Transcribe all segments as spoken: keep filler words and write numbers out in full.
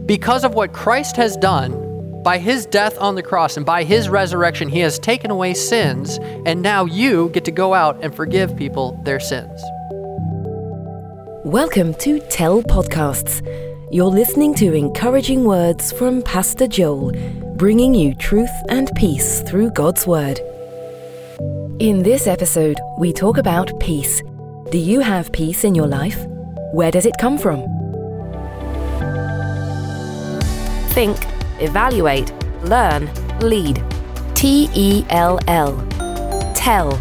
Because of what Christ has done, by his death on the cross and by his resurrection, he has taken away sins, and now you get to go out and forgive people their sins. Welcome to Tell Podcasts. You're listening to encouraging words from Pastor Joel, bringing you truth and peace through God's Word. In this episode, we talk about peace. Do you have peace in your life? Where does it come from? Think, evaluate, learn, lead. T E L L. Tell.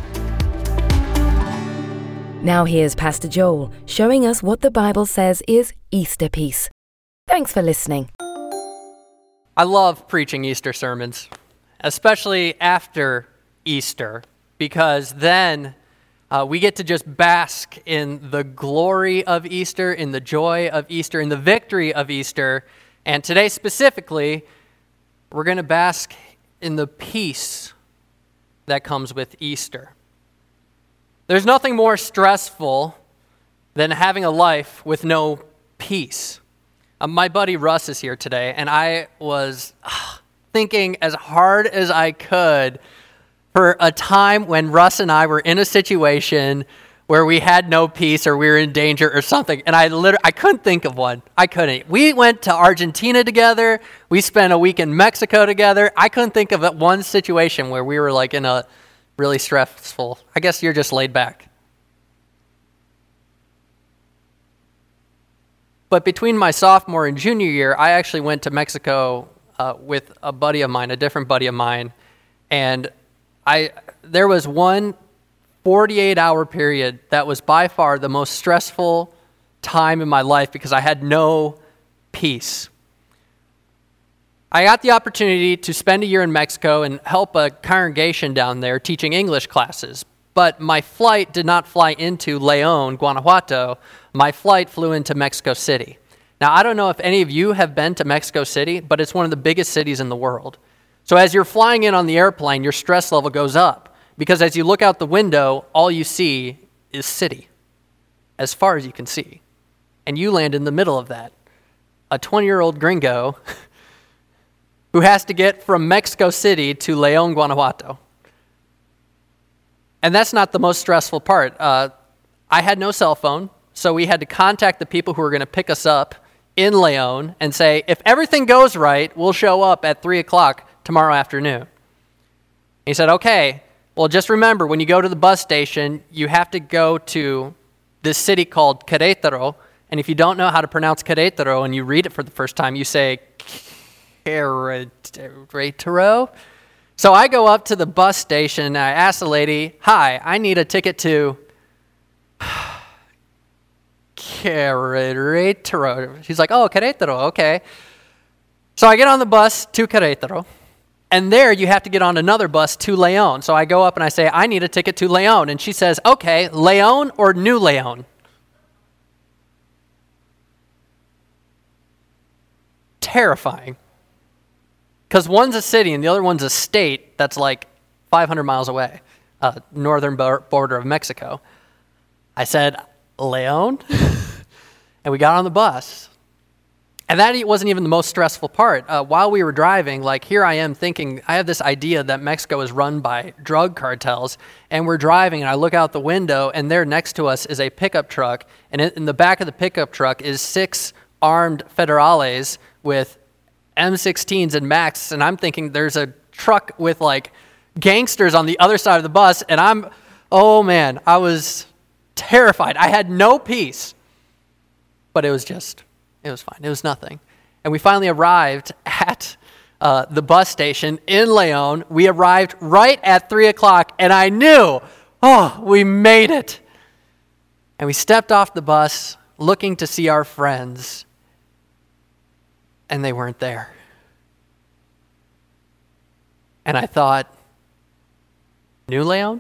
Now here's Pastor Joel showing us what the Bible says is Easter peace. Thanks for listening. I love preaching Easter sermons, especially after Easter, because then uh, we get to just bask in the glory of Easter, in the joy of Easter, in the victory of Easter. And today specifically, we're going to bask in the peace that comes with Easter. There's nothing more stressful than having a life with no peace. Uh, my buddy Russ is here today, and I was uh, thinking as hard as I could for a time when Russ and I were in a situation where we had no peace or we were in danger or something, and I literally, I couldn't think of one. I couldn't. We went to Argentina together. We spent a week in Mexico together. I couldn't think of one situation where we were like in a really stressful. I guess you're just laid back. But between my sophomore and junior year, I actually went to Mexico uh, with a buddy of mine, a different buddy of mine, and I there was one forty-eight hour period that was by far the most stressful time in my life because I had no peace. I got the opportunity to spend a year in Mexico and help a congregation down there teaching English classes, but my flight did not fly into León, Guanajuato. My flight flew into Mexico City. Now, I don't know if any of you have been to Mexico City, but it's one of the biggest cities in the world. So as you're flying in on the airplane, your stress level goes up. Because as you look out the window, all you see is city, as far as you can see. And you land in the middle of that. A twenty-year-old gringo who has to get from Mexico City to León, Guanajuato. And that's not the most stressful part. Uh, I had no cell phone, so we had to contact the people who were going to pick us up in León and say, if everything goes right, we'll show up at three o'clock tomorrow afternoon. He said, okay. Well, just remember, when you go to the bus station, you have to go to this city called Querétaro, and if you don't know how to pronounce Querétaro and you read it for the first time, you say Querétaro. So I go up to the bus station, and I ask the lady, hi, I need a ticket to Querétaro. She's like, oh, Querétaro, okay. So I get on the bus to Querétaro. And there you have to get on another bus to León. So I go up and I say, I need a ticket to León. And she says, okay, León or New León? Terrifying. Because one's a city and the other one's a state that's like five hundred miles away, uh, northern border of Mexico. I said, León? And we got on the bus. And that wasn't even the most stressful part. Uh, while we were driving, like here I am thinking, I have this idea that Mexico is run by drug cartels, and we're driving, and I look out the window, and there next to us is a pickup truck, and in the back of the pickup truck is six armed federales with M sixteens and Max, and I'm thinking there's a truck with like gangsters on the other side of the bus, and I'm, oh man, I was terrified. I had no peace, but it was just... It was fine. It was nothing. And we finally arrived at uh, the bus station in León. We arrived right at three o'clock, and I knew, oh, we made it. And we stepped off the bus looking to see our friends, and they weren't there. And I thought, New León?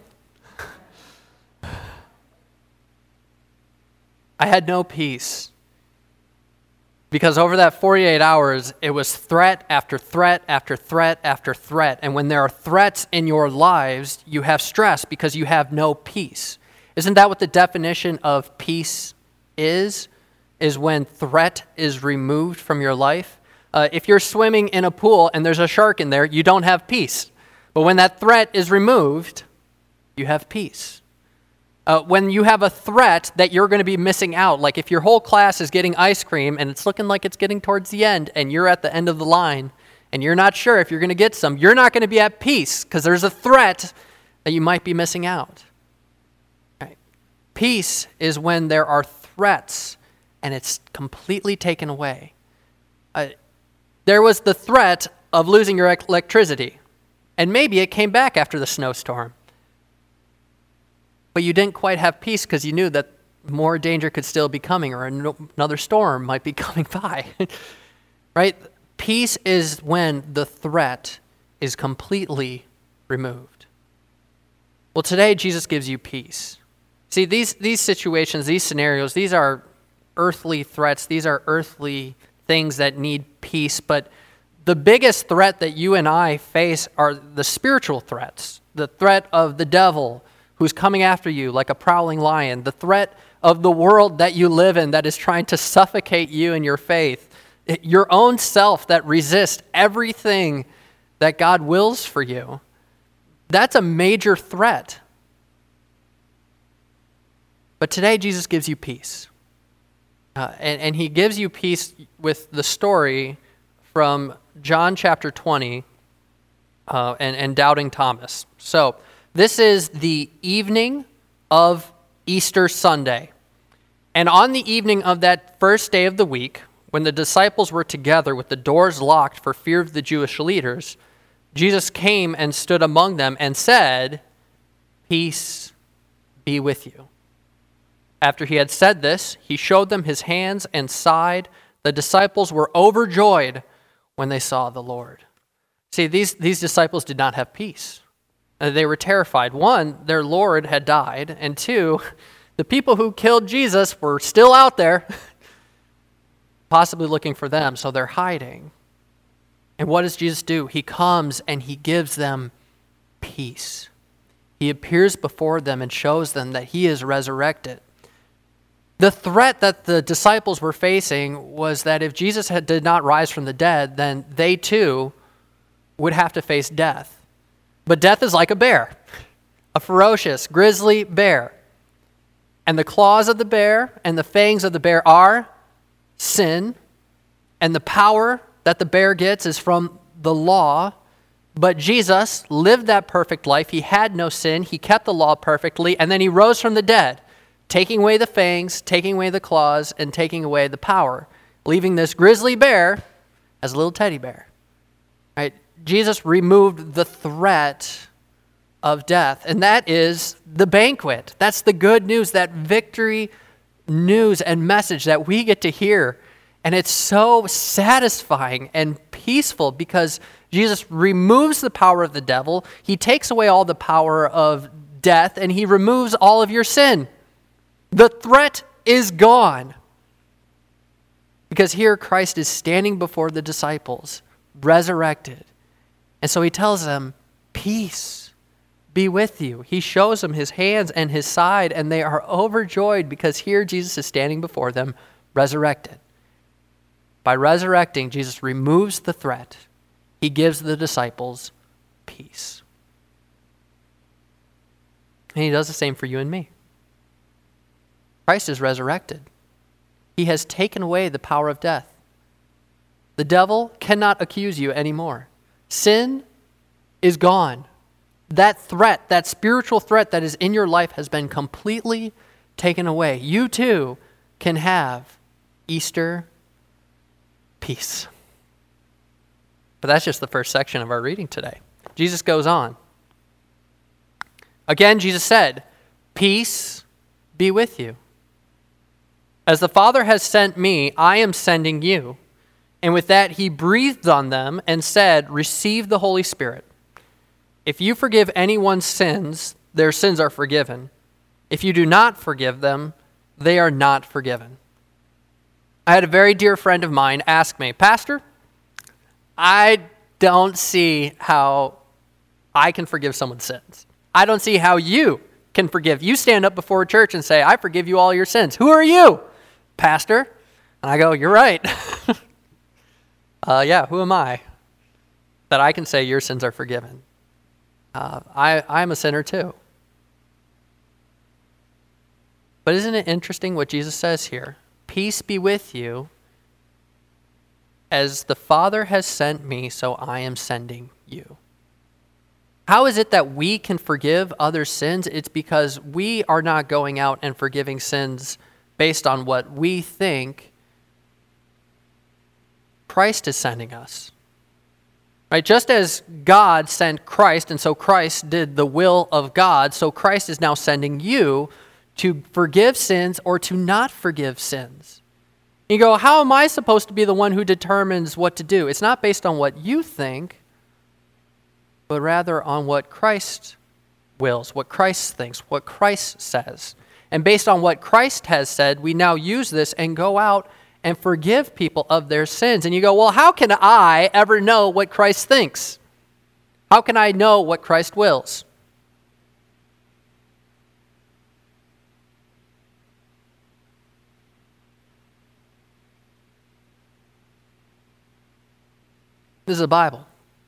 I had no peace. Because over that forty-eight hours, it was threat after threat after threat after threat. And when there are threats in your lives, you have stress because you have no peace. Isn't that what the definition of peace is? Is when threat is removed from your life? Uh, if you're swimming in a pool and there's a shark in there, you don't have peace. But when that threat is removed, you have peace. Uh, when you have a threat that you're going to be missing out, like if your whole class is getting ice cream and it's looking like it's getting towards the end and you're at the end of the line and you're not sure if you're going to get some, you're not going to be at peace because there's a threat that you might be missing out. Right? Peace is when there are threats and it's completely taken away. Uh, there was the threat of losing your electricity, and maybe it came back after the snowstorm. But you didn't quite have peace because you knew that more danger could still be coming or another storm might be coming by. Right? Peace is when the threat is completely removed. Well, today Jesus gives you peace. See, these, these situations, these scenarios, these are earthly threats. These are earthly things that need peace. But the biggest threat that you and I face are the spiritual threats. The threat of the devil, who's coming after you like a prowling lion, the threat of the world that you live in that is trying to suffocate you in your faith, your own self that resists everything that God wills for you. That's a major threat. But today Jesus gives you peace. Uh, and, and he gives you peace with the story from John chapter twenty uh, and, and doubting Thomas. So, this is the evening of Easter Sunday. And on the evening of that first day of the week, when the disciples were together with the doors locked for fear of the Jewish leaders, Jesus came and stood among them and said, "Peace be with you." After he had said this, he showed them his hands and side. The disciples were overjoyed when they saw the Lord. See, these, these disciples did not have peace. They were terrified. One, their Lord had died. And two, the people who killed Jesus were still out there, possibly looking for them, so they're hiding. And what does Jesus do? He comes and he gives them peace. He appears before them and shows them that he is resurrected. The threat that the disciples were facing was that if Jesus had, did not rise from the dead, then they too would have to face death. But death is like a bear, a ferocious, grisly bear. And the claws of the bear and the fangs of the bear are sin. And the power that the bear gets is from the law. But Jesus lived that perfect life. He had no sin. He kept the law perfectly. And then he rose from the dead, taking away the fangs, taking away the claws, and taking away the power, leaving this grisly bear as a little teddy bear. Right? Jesus removed the threat of death, and that is the banquet. That's the good news, that victory news and message that we get to hear. And it's so satisfying and peaceful because Jesus removes the power of the devil. He takes away all the power of death, and he removes all of your sin. The threat is gone. Because here Christ is standing before the disciples, resurrected. And so he tells them, "Peace be with you." He shows them his hands and his side, and they are overjoyed because here Jesus is standing before them, resurrected. By resurrecting, Jesus removes the threat. He gives the disciples peace. And he does the same for you and me. Christ is resurrected. He has taken away the power of death. The devil cannot accuse you anymore. Sin is gone. That threat, that spiritual threat that is in your life has been completely taken away. You too can have Easter peace. But that's just the first section of our reading today. Jesus goes on. Again, Jesus said, "Peace be with you. As the Father has sent me, I am sending you." And with that, he breathed on them and said, "Receive the Holy Spirit. If you forgive anyone's sins, their sins are forgiven. If you do not forgive them, they are not forgiven." I had a very dear friend of mine ask me, "Pastor, I don't see how I can forgive someone's sins. I don't see how you can forgive. You stand up before a church and say, 'I forgive you all your sins.' Who are you, Pastor?" And I go, "You're right." Uh, yeah, who am I that I can say your sins are forgiven? Uh, I, I'm a sinner too. But isn't it interesting what Jesus says here? Peace be with you. As the Father has sent me, so I am sending you. How is it that we can forgive others' sins? It's because we are not going out and forgiving sins based on what we think. Christ is sending us. Right? Just as God sent Christ, and so Christ did the will of God, so Christ is now sending you to forgive sins or to not forgive sins. You go, how am I supposed to be the one who determines what to do? It's not based on what you think, but rather on what Christ wills, what Christ thinks, what Christ says. And based on what Christ has said, we now use this and go out and forgive people of their sins. And you go, well, how can I ever know what Christ thinks? How can I know what Christ wills? This is the Bible.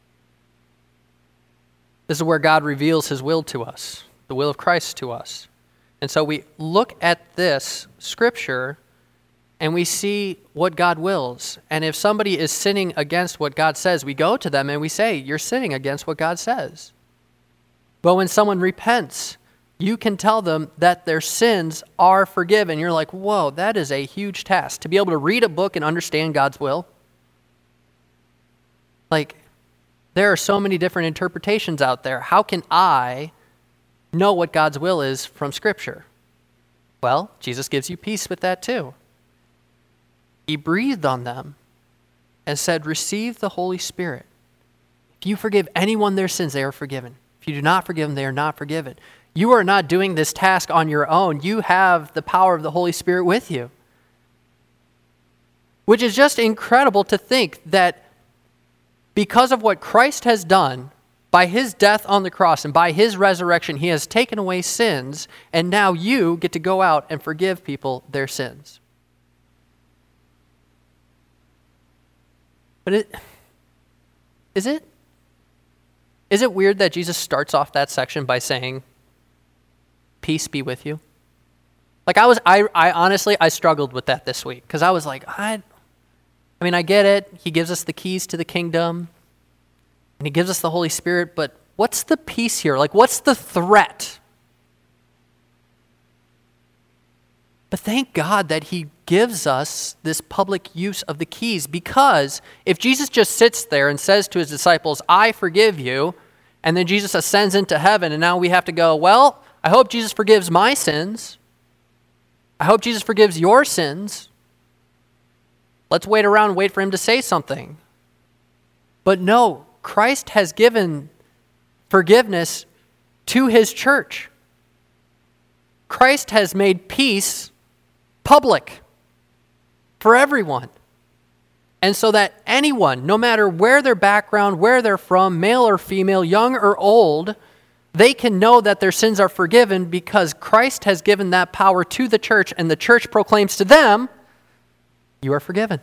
This is where God reveals his will to us, the will of Christ to us. And so we look at this scripture and we see what God wills. And if somebody is sinning against what God says, we go to them and we say, you're sinning against what God says. But when someone repents, you can tell them that their sins are forgiven. You're like, whoa, that is a huge task. To be able to read a book and understand God's will. Like, there are so many different interpretations out there. How can I know what God's will is from Scripture? Well, Jesus gives you peace with that too. He breathed on them and said, receive the Holy Spirit. If you forgive anyone their sins, they are forgiven. If you do not forgive them, they are not forgiven. You are not doing this task on your own. You have the power of the Holy Spirit with you. Which is just incredible to think that because of what Christ has done, by his death on the cross and by his resurrection, he has taken away sins, and now you get to go out and forgive people their sins. But it, is it, is it weird that Jesus starts off that section by saying, peace be with you? Like I was, I, I honestly, I struggled with that this week because I was like, I, I mean, I get it. He gives us the keys to the kingdom and he gives us the Holy Spirit, but what's the peace here? Like, what's the threat? But thank God that he gives us this public use of the keys, because if Jesus just sits there and says to his disciples, I forgive you, and then Jesus ascends into heaven and now we have to go, well, I hope Jesus forgives my sins. I hope Jesus forgives your sins. Let's wait around and wait for him to say something. But no, Christ has given forgiveness to his church. Christ has made peace public for everyone. And so that anyone, no matter where their background, where they're from, male or female, young or old, they can know that their sins are forgiven because Christ has given that power to the church, and the church proclaims to them, you are forgiven.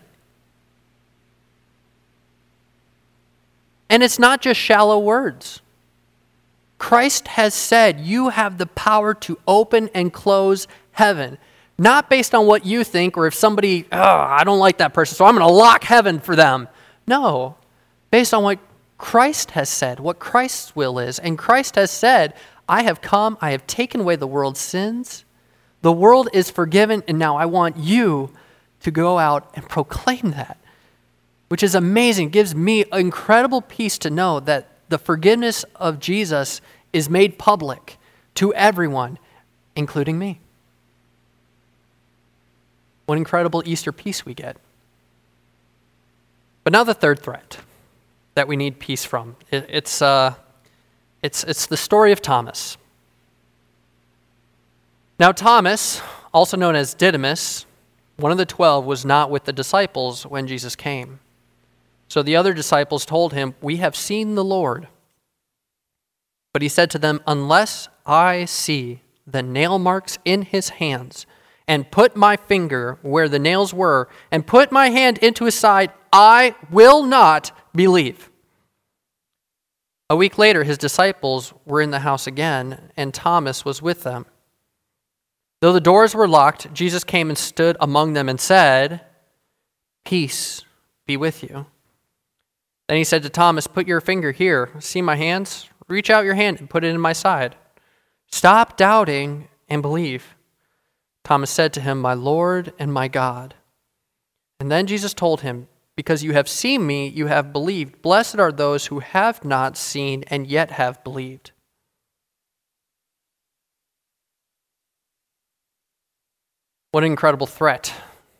And it's not just shallow words. Christ has said you have the power to open and close heaven. Not based on what you think, or if somebody, oh, I don't like that person, so I'm going to lock heaven for them. No, based on what Christ has said, what Christ's will is. And Christ has said, I have come, I have taken away the world's sins. The world is forgiven, and now I want you to go out and proclaim that. Which is amazing. It gives me incredible peace to know that the forgiveness of Jesus is made public to everyone, including me. What incredible Easter peace we get. But now the third threat that we need peace from. It, it's, uh, it's, it's the story of Thomas. Now Thomas, also known as Didymus, one of the twelve, was not with the disciples when Jesus came. So the other disciples told him, we have seen the Lord. But he said to them, unless I see the nail marks in his hands, and put my finger where the nails were and put my hand into his side, I will not believe." A week later, his disciples were in the house again, and Thomas was with them. Though the doors were locked, Jesus came and stood among them and said, "Peace be with you." Then he said to Thomas, "Put your finger here. See my hands? Reach out your hand and put it in my side. Stop doubting and believe." Thomas said to him, "My Lord and my God." And then Jesus told him, "Because you have seen me, you have believed. Blessed are those who have not seen and yet have believed." What an incredible threat.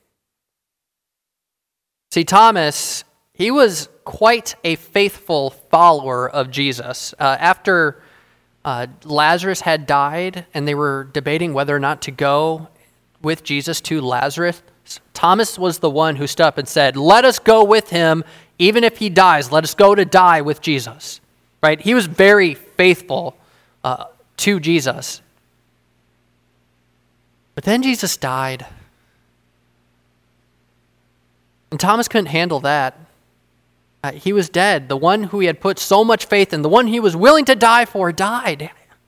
See, Thomas, he was quite a faithful follower of Jesus. Uh, after uh, Lazarus had died and they were debating whether or not to go with Jesus to Lazarus, Thomas was the one who stood up and said, "Let us go with him, even if he dies. Let us go to die with Jesus." Right? He was very faithful uh, to Jesus. But then Jesus died. And Thomas couldn't handle that. Uh, he was dead. The one who he had put so much faith in, the one he was willing to die for, died.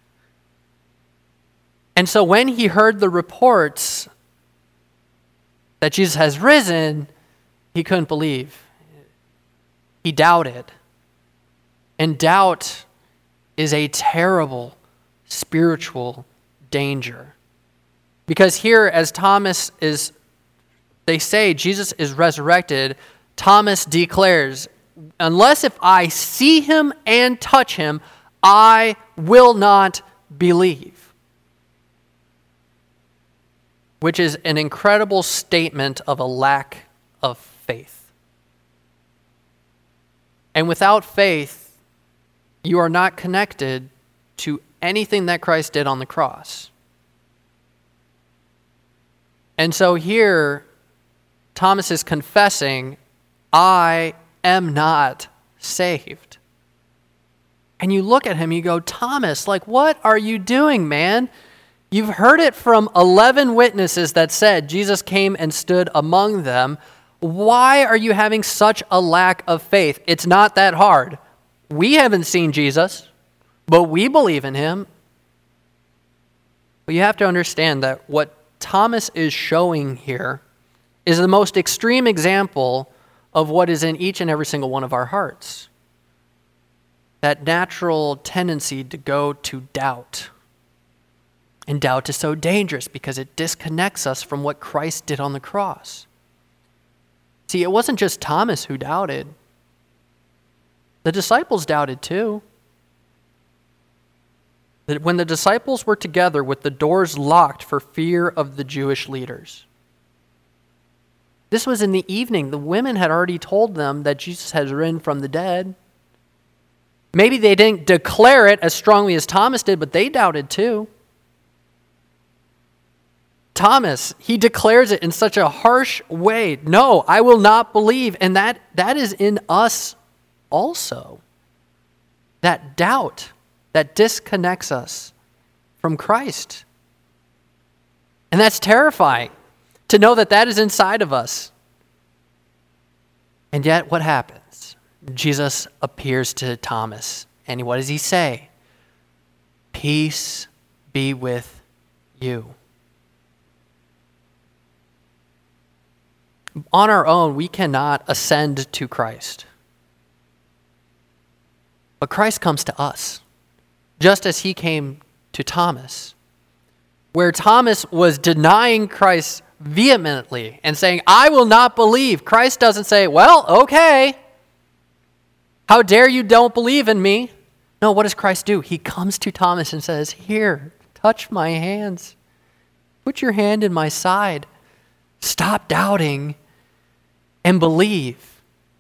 And so when he heard the reports that Jesus has risen, he couldn't believe. He doubted. And doubt is a terrible spiritual danger. Because here, as Thomas is, they say Jesus is resurrected, Thomas declares, "Unless if I see him and touch him, I will not believe." Which is an incredible statement of a lack of faith. And without faith, you are not connected to anything that Christ did on the cross. And so here, Thomas is confessing, "I am not saved." And you look at him, you go, "Thomas, like, what are you doing, man? You've heard it from eleven witnesses that said Jesus came and stood among them. Why are you having such a lack of faith? It's not that hard. We haven't seen Jesus, but we believe in him." But you have to understand that what Thomas is showing here is the most extreme example of what is in each and every single one of our hearts. That natural tendency to go to doubt. And doubt is so dangerous because it disconnects us from what Christ did on the cross. See, it wasn't just Thomas who doubted. The disciples doubted too. That when the disciples were together with the doors locked for fear of the Jewish leaders. This was in the evening. The women had already told them that Jesus has risen from the dead. Maybe they didn't declare it as strongly as Thomas did, but they doubted too. Thomas, he declares it in such a harsh way. "No, I will not believe." And that, that is in us also. That doubt that disconnects us from Christ. And that's terrifying to know that that is inside of us. And yet, what happens? Jesus appears to Thomas, and what does he say? "Peace be with you." On our own, we cannot ascend to Christ. But Christ comes to us, just as he came to Thomas. Where Thomas was denying Christ vehemently and saying, "I will not believe." Christ doesn't say, "Well, okay. How dare you don't believe in me?" No, what does Christ do? He comes to Thomas and says, "Here, touch my hands. Put your hand in my side. Stop doubting and believe."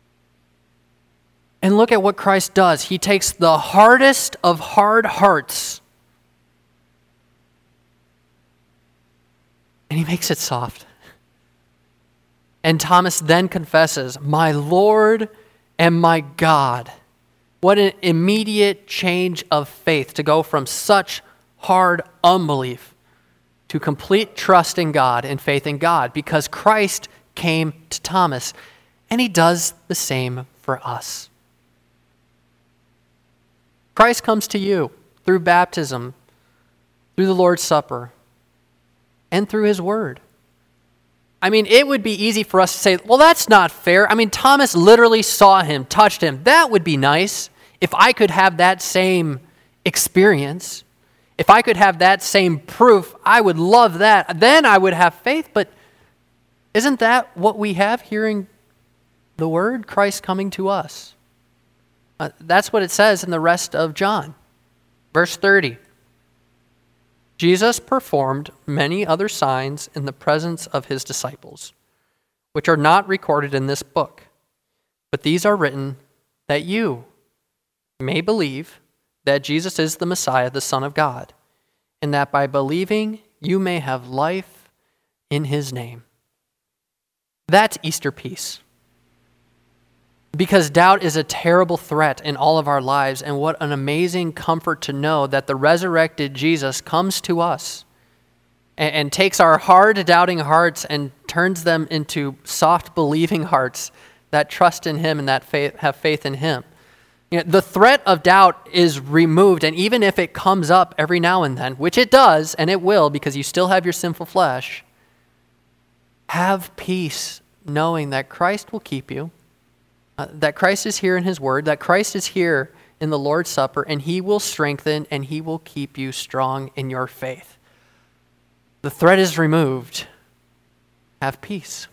And look at what Christ does. He takes the hardest of hard hearts and he makes it soft. And Thomas then confesses, "My Lord and my God." What an immediate change of faith to go from such hard unbelief to complete trust in God and faith in God, because Christ came to Thomas, and he does the same for us. Christ comes to you through baptism, through the Lord's Supper, and through his word. I mean, it would be easy for us to say, well, that's not fair. I mean, Thomas literally saw him, touched him. That would be nice if I could have that same experience. If I could have that same proof, I would love that. Then I would have faith. But isn't that what we have hearing the word, Christ coming to us? Uh, that's what it says in the rest of John. Verse thirty. Jesus performed many other signs in the presence of his disciples, which are not recorded in this book. But these are written that you may believe that Jesus is the Messiah, the Son of God, and that by believing you may have life in his name. That's Easter peace. Because doubt is a terrible threat in all of our lives, and what an amazing comfort to know that the resurrected Jesus comes to us and, and takes our hard, doubting hearts and turns them into soft, believing hearts that trust in him and that faith, have faith in him. You know, the threat of doubt is removed, and even if it comes up every now and then, which it does, and it will because you still have your sinful flesh, have peace knowing that Christ will keep you, Uh, that Christ is here in his word, that Christ is here in the Lord's Supper, and he will strengthen and he will keep you strong in your faith. The threat is removed. Have peace.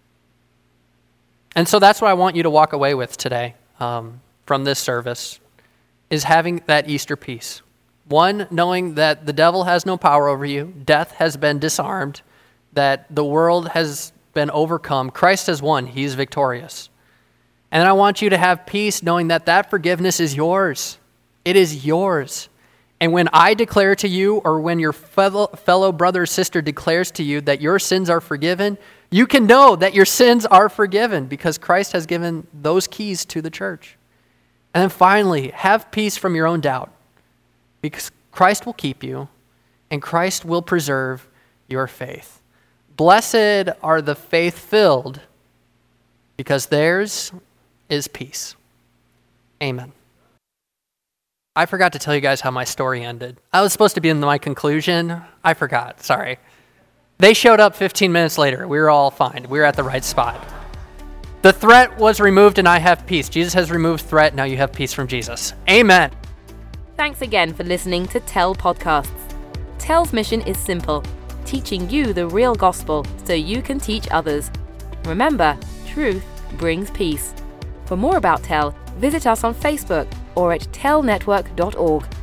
And so that's what I want you to walk away with today um, from this service, is having that Easter peace. One, knowing that the devil has no power over you, death has been disarmed, that the world has been overcome, Christ has won, he is victorious. And I want you to have peace knowing that that forgiveness is yours. It is yours. And when I declare to you, or when your fellow, fellow brother or sister declares to you that your sins are forgiven, you can know that your sins are forgiven because Christ has given those keys to the church. And then finally, have peace from your own doubt, because Christ will keep you and Christ will preserve your faith. Blessed are the faith-filled, because theirs is peace. Amen. I forgot to tell you guys how my story ended. I was supposed to be in my conclusion. I forgot, sorry. They showed up fifteen minutes later. We were all fine. We were at the right spot. The threat was removed and I have peace. Jesus has removed threat. Now you have peace from Jesus. Amen. Thanks again for listening to Tell Podcasts. Tell's mission is simple, teaching you the real gospel so you can teach others. Remember, truth brings peace. For more about Tell, visit us on Facebook or at tell network dot org.